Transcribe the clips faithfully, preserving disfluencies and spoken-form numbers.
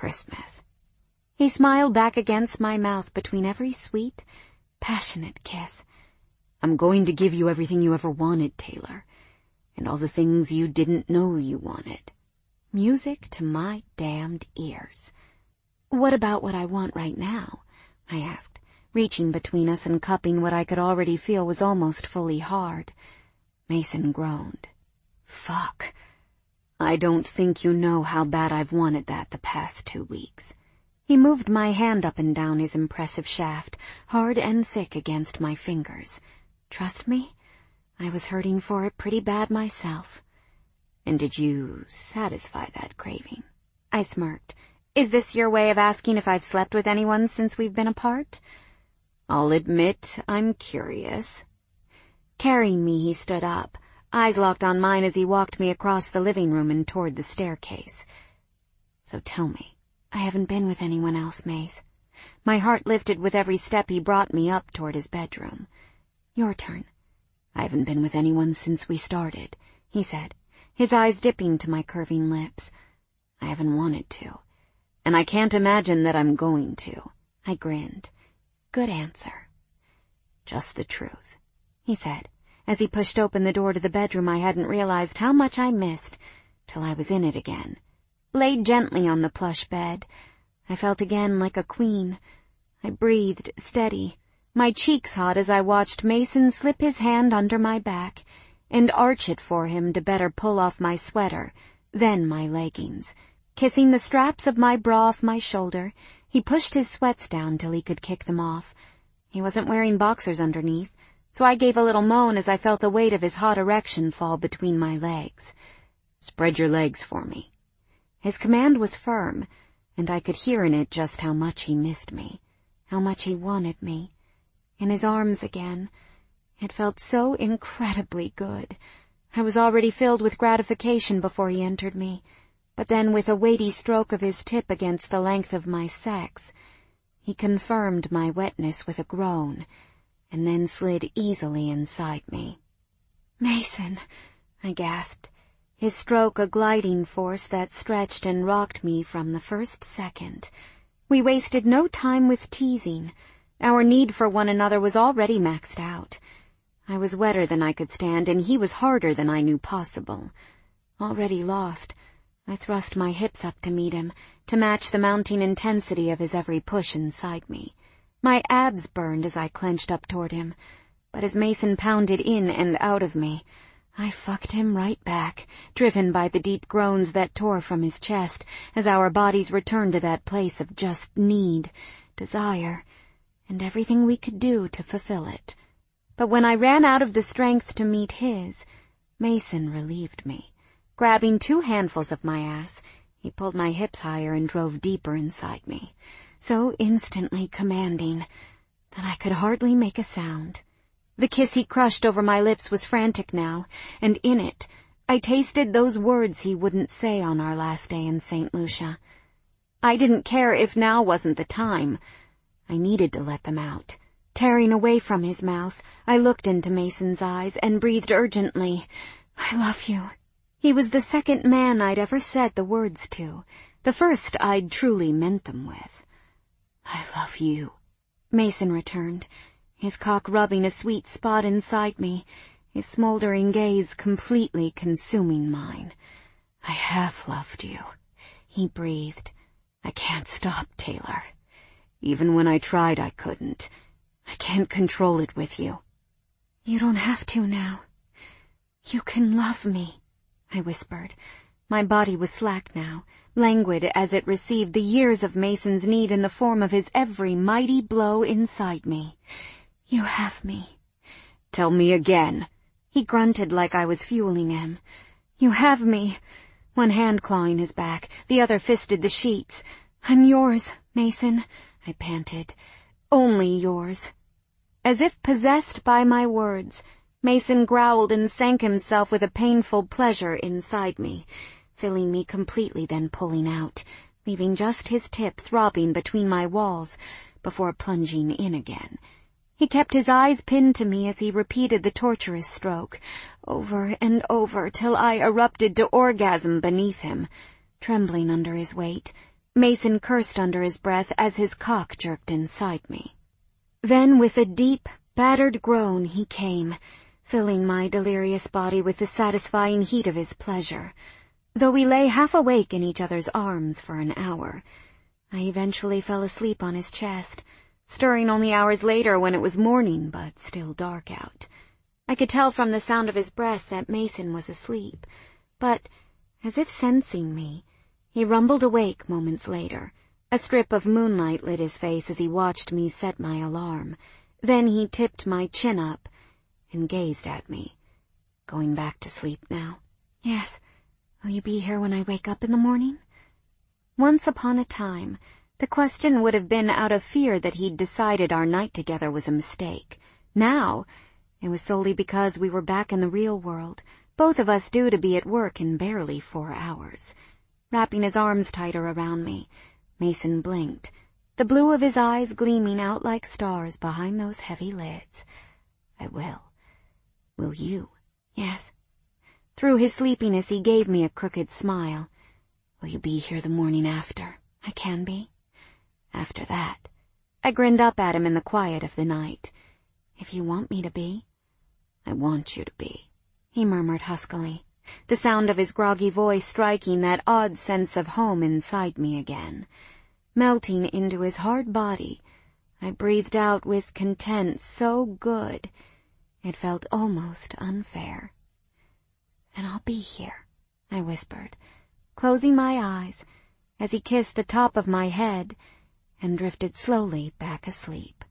Christmas." He smiled back against my mouth between every sweet, passionate kiss. "I'm going to give you everything you ever wanted, Taylor, and all the things you didn't know you wanted." Music to my damned ears. "What about what I want right now?" I asked, reaching between us and cupping what I could already feel was almost fully hard. Mason groaned. "Fuck. I don't think you know how bad I've wanted that the past two weeks." He moved my hand up and down his impressive shaft, hard and thick against my fingers. Trust me, I was hurting for it pretty bad myself. "And did you satisfy that craving?" I smirked. "Is this your way of asking if I've slept with anyone since we've been apart?" "I'll admit I'm curious." Carrying me, he stood up, eyes locked on mine as he walked me across the living room and toward the staircase. "So tell me." "I haven't been with anyone else, Mace." My heart lifted with every step he brought me up toward his bedroom. "Your turn." "I haven't been with anyone since we started," he said, his eyes dipping to my curving lips. "I haven't wanted to, and I can't imagine that I'm going to." I grinned. "Good answer." "Just the truth," he said, as he pushed open the door to the bedroom I hadn't realized how much I missed till I was in it again. Laid gently on the plush bed, I felt again like a queen. I breathed steady, my cheeks hot as I watched Mason slip his hand under my back and arch it for him to better pull off my sweater, then my leggings. Kissing the straps of my bra off my shoulder, he pushed his sweats down till he could kick them off. He wasn't wearing boxers underneath, so I gave a little moan as I felt the weight of his hot erection fall between my legs. "Spread your legs for me." His command was firm, and I could hear in it just how much he missed me, how much he wanted me. In his arms again. It felt so incredibly good. I was already filled with gratification before he entered me, but then with a weighty stroke of his tip against the length of my sex, he confirmed my wetness with a groan, and then slid easily inside me. "Mason," I gasped, his stroke a gliding force that stretched and rocked me from the first second. We wasted no time with teasing. Our need for one another was already maxed out. I was wetter than I could stand, and he was harder than I knew possible. Already lost, I thrust my hips up to meet him, to match the mounting intensity of his every push inside me. My abs burned as I clenched up toward him, but as Mason pounded in and out of me, I fucked him right back, driven by the deep groans that tore from his chest as our bodies returned to that place of just need, desire, and everything we could do to fulfill it. But when I ran out of the strength to meet his, Mason relieved me. Grabbing two handfuls of my ass, he pulled my hips higher and drove deeper inside me, so instantly commanding that I could hardly make a sound. The kiss he crushed over my lips was frantic now, and in it I tasted those words he wouldn't say on our last day in Saint Lucia. I didn't care if now wasn't the time. I needed to let them out. Tearing away from his mouth, I looked into Mason's eyes and breathed urgently, "I love you." He was the second man I'd ever said the words to, the first I'd truly meant them with. "I love you," Mason returned, his cock rubbing a sweet spot inside me, his smoldering gaze completely consuming mine. "I have loved you," he breathed. "I can't stop, Taylor. Even when I tried, I couldn't. I can't control it with you." "You don't have to now. You can love me," I whispered. My body was slack now, languid as it received the years of Mason's need in the form of his every mighty blow inside me. "You have me." "Tell me again." He grunted like I was fueling him. "You have me." One hand clawing his back, the other fisted the sheets. "I'm yours, Mason," I panted. "Only yours." As if possessed by my words, Mason growled and sank himself with a painful pleasure inside me, filling me completely, then pulling out, leaving just his tip throbbing between my walls before plunging in again. He kept his eyes pinned to me as he repeated the torturous stroke, over and over till I erupted to orgasm beneath him, trembling under his weight, Mason cursed under his breath as his cock jerked inside me. Then, with a deep, battered groan, he came, filling my delirious body with the satisfying heat of his pleasure. Though we lay half awake in each other's arms for an hour, I eventually fell asleep on his chest, stirring only hours later when it was morning but still dark out. I could tell from the sound of his breath that Mason was asleep, but, as if sensing me, he rumbled awake moments later. A strip of moonlight lit his face as he watched me set my alarm. Then he tipped my chin up and gazed at me. Going back to sleep now? Yes. Will you be here when I wake up in the morning? Once upon a time, the question would have been out of fear that he'd decided our night together was a mistake. Now, it was solely because we were back in the real world, both of us due to be at work in barely four hours. Wrapping his arms tighter around me, Mason blinked, the blue of his eyes gleaming out like stars behind those heavy lids. I will. Will you? Yes. Through his sleepiness, he gave me a crooked smile. Will you be here the morning after? I can be. After that. I grinned up at him in the quiet of the night. If you want me to be. I want you to be, he murmured huskily, the sound of his groggy voice striking that odd sense of home inside me again. Melting into his hard body, I breathed out with content so good, it felt almost unfair. Then I'll be here, I whispered, closing my eyes as he kissed the top of my head and drifted slowly back asleep.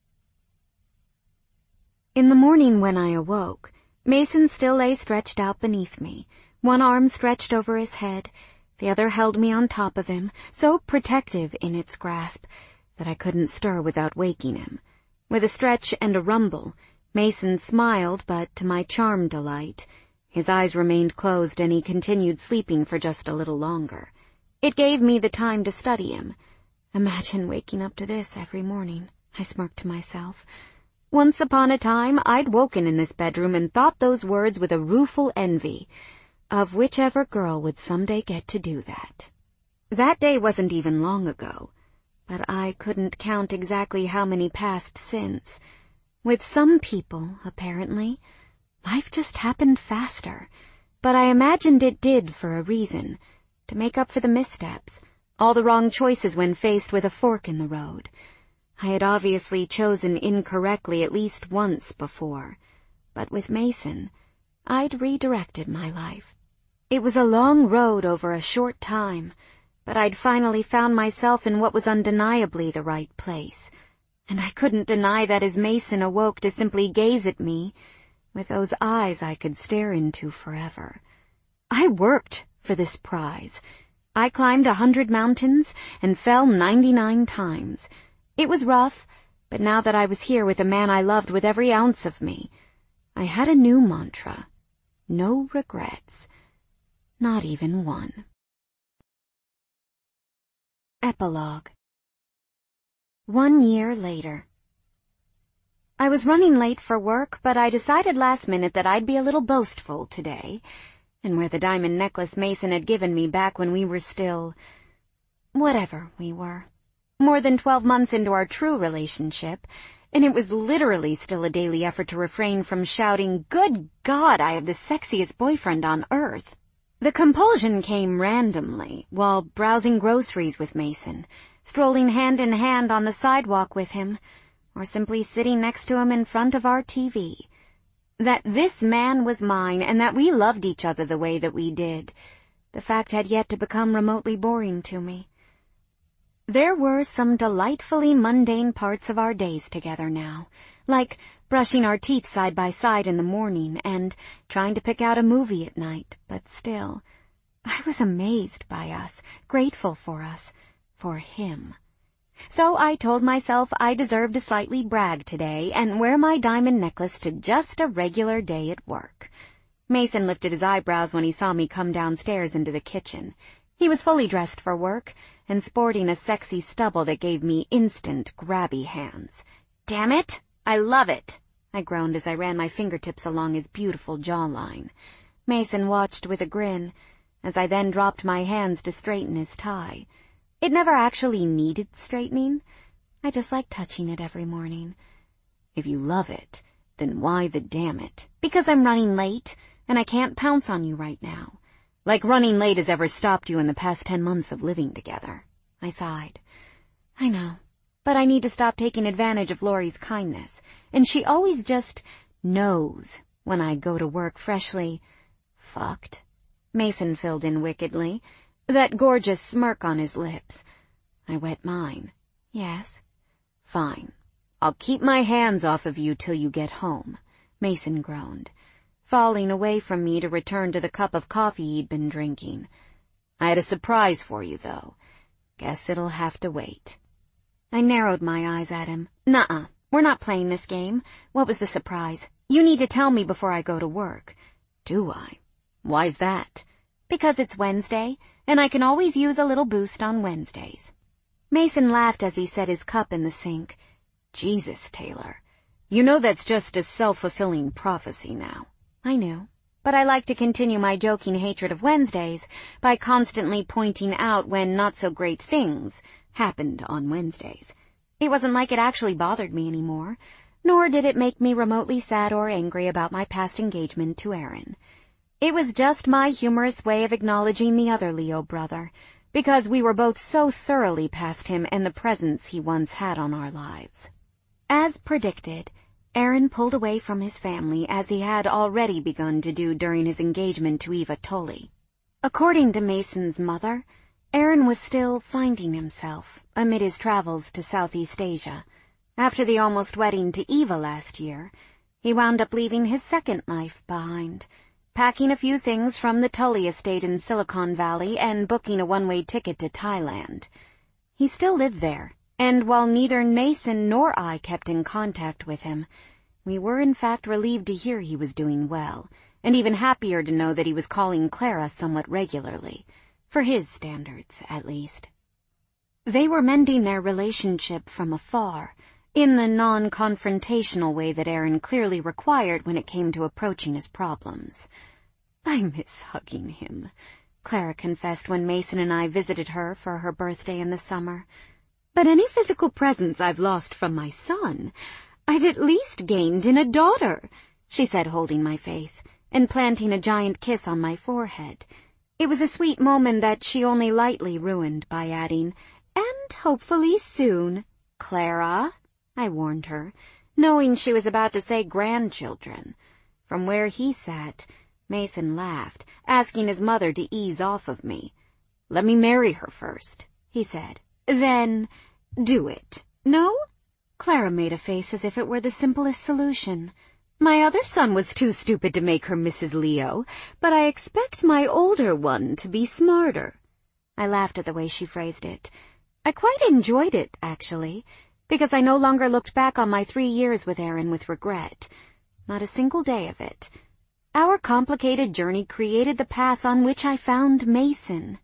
In the morning when I awoke, Mason still lay stretched out beneath me, one arm stretched over his head, the other held me on top of him, so protective in its grasp that I couldn't stir without waking him. With a stretch and a rumble, Mason smiled, but to my charmed delight, his eyes remained closed and he continued sleeping for just a little longer. It gave me the time to study him. Imagine waking up to this every morning, I smirked to myself. Once upon a time, I'd woken in this bedroom and thought those words with a rueful envy of whichever girl would someday get to do that. That day wasn't even long ago, but I couldn't count exactly how many passed since. With some people, apparently, life just happened faster, but I imagined it did for a reason, to make up for the missteps, all the wrong choices when faced with a fork in the road. I had obviously chosen incorrectly at least once before, but with Mason, I'd redirected my life. It was a long road over a short time, but I'd finally found myself in what was undeniably the right place, and I couldn't deny that as Mason awoke to simply gaze at me, with those eyes I could stare into forever. I worked for this prize. I climbed a hundred mountains and fell ninety-nine times. It was rough, but now that I was here with a man I loved with every ounce of me, I had a new mantra. No regrets. Not even one. Epilogue. One year later. I was running late for work, but I decided last minute that I'd be a little boastful today, and wear the diamond necklace Mason had given me back when we were still... whatever we were. More than twelve months into our true relationship, and it was literally still a daily effort to refrain from shouting, "Good God, I have the sexiest boyfriend on earth." The compulsion came randomly, while browsing groceries with Mason, strolling hand in hand on the sidewalk with him, or simply sitting next to him in front of our T V. That this man was mine, and that we loved each other the way that we did, the fact had yet to become remotely boring to me. There were some delightfully mundane parts of our days together now, like brushing our teeth side by side in the morning and trying to pick out a movie at night, but still, I was amazed by us, grateful for us, for him. So I told myself I deserved to slightly brag today and wear my diamond necklace to just a regular day at work. Mason lifted his eyebrows when he saw me come downstairs into the kitchen. He was fully dressed for work, and sporting a sexy stubble that gave me instant grabby hands. "Damn it! I love it!" I groaned as I ran my fingertips along his beautiful jawline. Mason watched with a grin, as I then dropped my hands to straighten his tie. It never actually needed straightening. I just like touching it every morning. If you love it, then why the damn it? Because I'm running late, and I can't pounce on you right now. Like running late has ever stopped you in the past ten months of living together. I sighed. I know, but I need to stop taking advantage of Laurie's kindness, and she always just knows when I go to work freshly fucked. Mason filled in wickedly, that gorgeous smirk on his lips. I wet mine. Yes. Fine. I'll keep my hands off of you till you get home, Mason groaned, falling away from me to return to the cup of coffee he'd been drinking. I had a surprise for you, though. Guess it'll have to wait. I narrowed my eyes at him. Nuh-uh. We're not playing this game. What was the surprise? You need to tell me before I go to work. Do I? Why's that? Because it's Wednesday, and I can always use a little boost on Wednesdays. Mason laughed as he set his cup in the sink. Jesus, Taylor. You know that's just a self-fulfilling prophecy now. I knew, but I like to continue my joking hatred of Wednesdays by constantly pointing out when not-so-great things happened on Wednesdays. It wasn't like it actually bothered me anymore, nor did it make me remotely sad or angry about my past engagement to Aaron. It was just my humorous way of acknowledging the other Leo brother, because we were both so thoroughly past him and the presence he once had on our lives. As predicted, Aaron pulled away from his family as he had already begun to do during his engagement to Eva Tully. According to Mason's mother, Aaron was still finding himself amid his travels to Southeast Asia. After the almost wedding to Eva last year, he wound up leaving his second life behind, packing a few things from the Tully estate in Silicon Valley and booking a one-way ticket to Thailand. He still lived there, and while neither Mason nor I kept in contact with him, we were in fact relieved to hear he was doing well, and even happier to know that he was calling Clara somewhat regularly, for his standards, at least. They were mending their relationship from afar, in the non-confrontational way that Aaron clearly required when it came to approaching his problems. I miss hugging him, Clara confessed when Mason and I visited her for her birthday in the summer. But any physical presence I've lost from my son, I've at least gained in a daughter, she said, holding my face and planting a giant kiss on my forehead. It was a sweet moment that she only lightly ruined by adding, and hopefully soon, Clara, I warned her, knowing she was about to say grandchildren. From where he sat, Mason laughed, asking his mother to ease off of me. Let me marry her first, he said. Then do it. No? Clara made a face as if it were the simplest solution. My other son was too stupid to make her Missus Leo, but I expect my older one to be smarter. I laughed at the way she phrased it. I quite enjoyed it, actually, because I no longer looked back on my three years with Aaron with regret. Not a single day of it. Our complicated journey created the path on which I found Mason.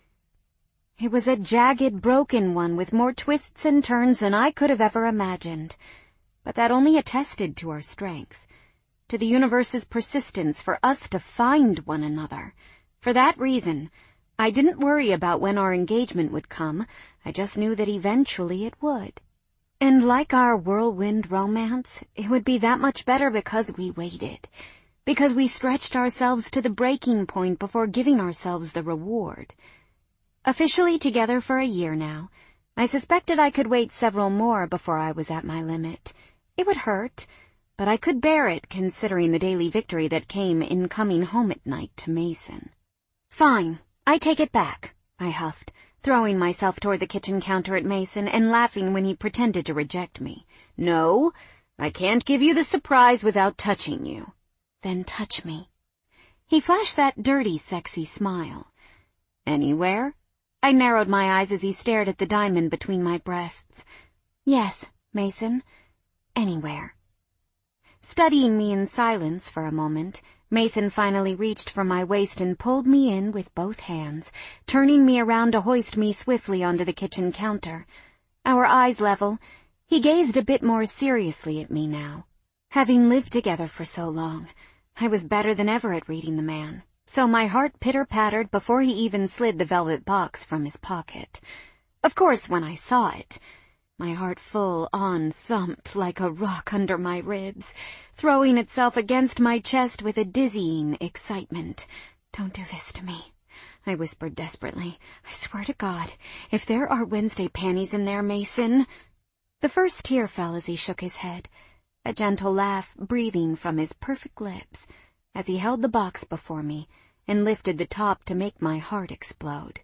It was a jagged, broken one with more twists and turns than I could have ever imagined. But that only attested to our strength, to the universe's persistence for us to find one another. For that reason, I didn't worry about when our engagement would come. I just knew that eventually it would. And like our whirlwind romance, it would be that much better because we waited, because we stretched ourselves to the breaking point before giving ourselves the reward. Officially together for a year now, I suspected I could wait several more before I was at my limit. It would hurt, but I could bear it considering the daily victory that came in coming home at night to Mason. Fine, I take it back, I huffed, throwing myself toward the kitchen counter at Mason and laughing when he pretended to reject me. No, I can't give you the surprise without touching you. Then touch me. He flashed that dirty, sexy smile. Anywhere? I narrowed my eyes as he stared at the diamond between my breasts. Yes, Mason, anywhere. Studying me in silence for a moment, Mason finally reached for my waist and pulled me in with both hands, turning me around to hoist me swiftly onto the kitchen counter. Our eyes level, he gazed a bit more seriously at me now. Having lived together for so long, I was better than ever at reading the man, so my heart pitter-pattered before he even slid the velvet box from his pocket. Of course, when I saw it, my heart full on thumped like a rock under my ribs, throwing itself against my chest with a dizzying excitement. "Don't do this to me," I whispered desperately. "I swear to God, if there are Wednesday panties in there, Mason—" The first tear fell as he shook his head, a gentle laugh breathing from his perfect lips, as he held the box before me and lifted the top to make my heart explode.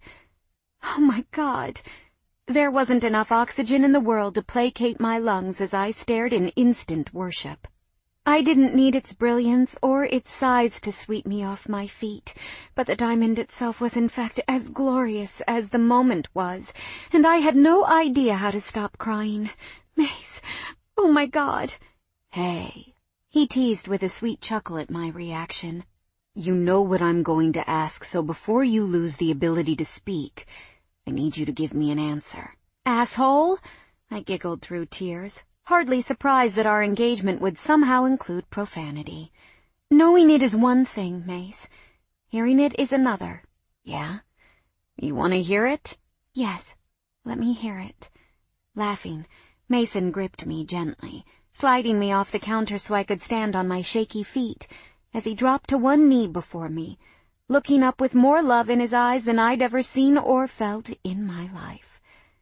Oh my God! There wasn't enough oxygen in the world to placate my lungs as I stared in instant worship. I didn't need its brilliance or its size to sweep me off my feet, but the diamond itself was in fact as glorious as the moment was, and I had no idea how to stop crying. "Mace, oh my God!" "Hey," he teased with a sweet chuckle at my reaction. "You know what I'm going to ask, so before you lose the ability to speak, I need you to give me an answer." "Asshole!" I giggled through tears, hardly surprised that our engagement would somehow include profanity. "Knowing it is one thing, Mace. Hearing it is another." "Yeah? You want to hear it?" "Yes, let me hear it." Laughing, Mason gripped me gently, sliding me off the counter so I could stand on my shaky feet, as he dropped to one knee before me, looking up with more love in his eyes than I'd ever seen or felt in my life.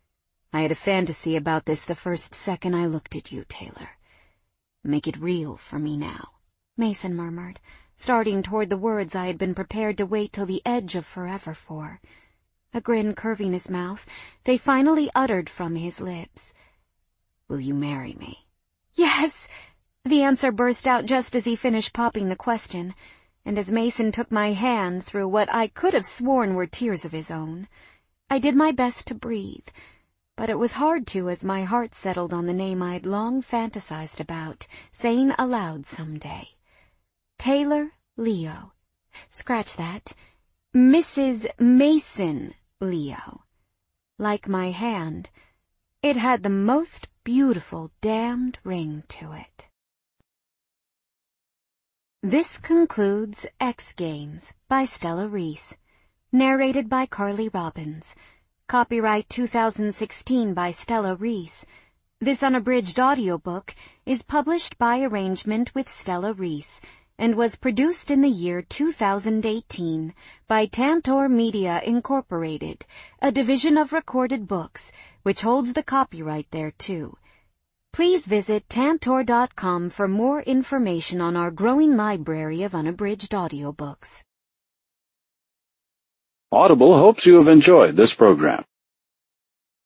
"I had a fantasy about this the first second I looked at you, Taylor. Make it real for me now," Mason murmured, starting toward the words I had been prepared to wait till the edge of forever for. A grin curving his mouth, they finally uttered from his lips. "Will you marry me?" "Yes!" The answer burst out just as he finished popping the question, and as Mason took my hand through what I could have sworn were tears of his own. I did my best to breathe, but it was hard to as my heart settled on the name I'd long fantasized about, saying aloud someday. Taylor Leo. Scratch that. Missus Mason Leo. Like my hand, it had the most beautiful damned ring to it. This concludes X Games by Stella Reese, narrated by Carly Robbins. Copyright two thousand sixteen by Stella Reese. This unabridged audiobook is published by arrangement with Stella Reese and was produced in the year two thousand eighteen by Tantor Media Incorporated, a division of Recorded Books, which holds the copyright thereto. Please visit tantor dot com for more information on our growing library of unabridged audiobooks. Audible hopes you have enjoyed this program.